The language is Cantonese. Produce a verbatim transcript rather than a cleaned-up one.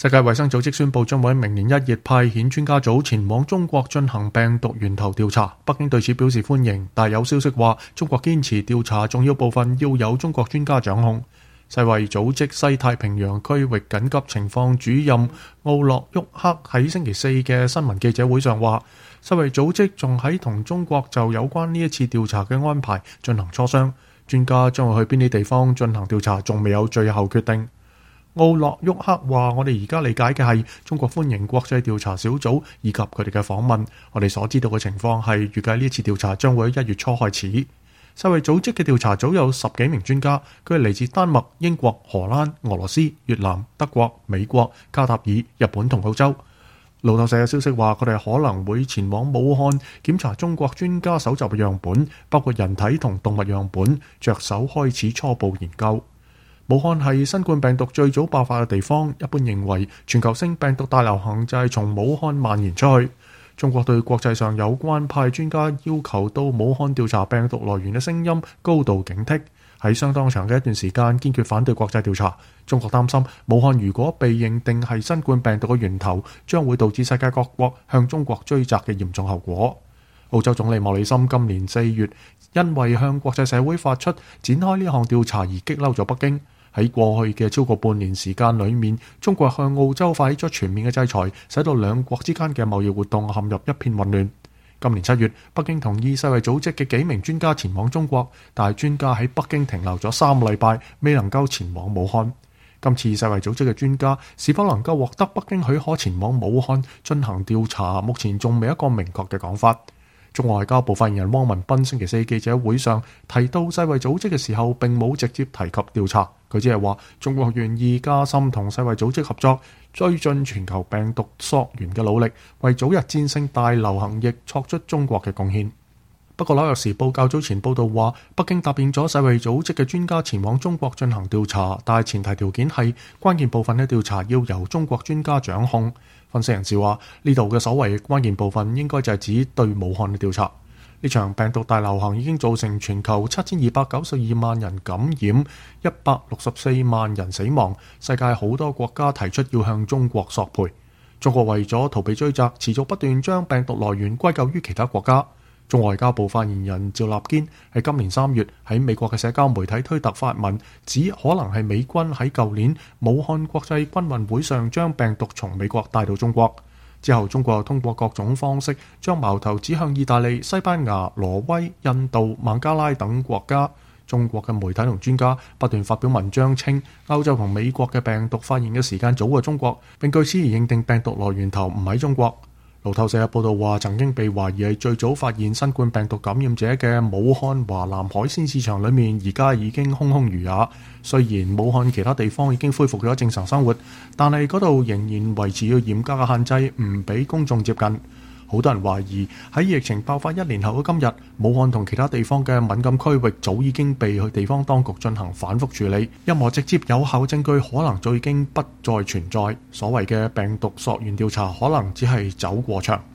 世界衛生組織宣布將會喺明年一月派遣專家組前往中國進行病毒源頭調查。北京對此表示歡迎，但有消息話中國堅持調查重要部分要有中國專家掌控。世衛組織西太平洋區域緊急情況主任奧洛沃克喺星期四嘅新聞記者會上話，世衛組織仲喺同中國就有關呢一次調查嘅安排進行磋商，專家將會去邊啲地方進行調查仲未有最後決定。奧洛沃克話：我哋而家理解嘅係中國歡迎國際調查小組以及佢哋嘅訪問。我哋所知道嘅情況係預計呢次調查將會喺一月初開始。世衛組織嘅調查組有十幾名專家，佢係嚟自丹麥、英國、荷蘭、俄羅斯、越南、德國、美國、卡塔爾、日本同澳洲。路透社嘅消息話，佢哋可能會前往武漢檢查中國專家搜集嘅樣本，包括人體同動物樣本，着手開始初步研究。武漢係新冠病毒最早爆發嘅地方，一般認為全球性病毒大流行就係從武漢蔓延出去。中國對國際上有關派專家要求到武漢調查病毒來源嘅聲音高度警惕，喺相當長嘅一段時間堅決反對國際調查。中國擔心武漢如果被認定係新冠病毒嘅源頭，將會導致世界各國向中國追責嘅嚴重後果。澳洲總理莫里森今年四月因為向國際社會發出展開呢項調查而激嬲咗北京。喺過去嘅超過半年時間裏面，中國向澳洲發起咗全面嘅制裁，使到兩國之間嘅貿易活動陷入一片混亂。今年七月，北京同意世衛組織嘅幾名專家前往中國，但係專家喺北京停留咗三個禮拜，未能夠前往武漢。今次世衛組織嘅專家是否能夠獲得北京許可前往武漢進行調查，目前仲未一個明確嘅講法。中國外交部發言人汪文斌星期四記者會上提到世衛組織嘅時候，並冇直接提及調查。佢只係話中國願意加深同世衛組織合作，追進全球病毒溯源嘅努力，為早日戰勝大流行疫作出中國嘅貢獻。不過《紐約時報》較早前報道話，北京答應咗世衛組織嘅專家前往中國進行調查，但係前提條件係關鍵部分嘅調查要由中國專家掌控。分析人士話，呢度嘅所謂關鍵部分應該就係指對武漢嘅調查。呢場病毒大流行已經造成全球七千二百九十二萬人感染，一百六十四萬人死亡。世界好多國家提出要向中國索賠。中國為咗逃避追責，持續不斷將病毒來源歸咎於其他國家。中外交部發言人趙立堅喺今年三月喺美國嘅社交媒體推特發文，指可能係美軍喺舊年武漢國際軍運會上將病毒從美國帶到中國。之後，中國通過各種方式將矛頭指向意大利、西班牙、挪威、印度、孟加拉等國家。中國嘅媒體同專家不斷發表文章稱，歐洲同美國嘅病毒發現嘅時間早過中國，並據此而認定病毒來源頭唔喺中國。路透社報道話，曾經被懷疑係最早發現新冠病毒感染者嘅武漢華南海鮮市場裏面，而家已經空空如也。雖然武漢其他地方已經恢復咗正常生活，但係嗰度仍然維持要嚴格嘅限制，唔俾公眾接近。好多人懷疑喺疫情爆發一年後嘅今日，武漢同其他地方嘅敏感區域早已經被去地方當局進行反覆處理，任何直接有效證據可能早已經不再存在。所謂嘅病毒溯源調查可能只係走過場。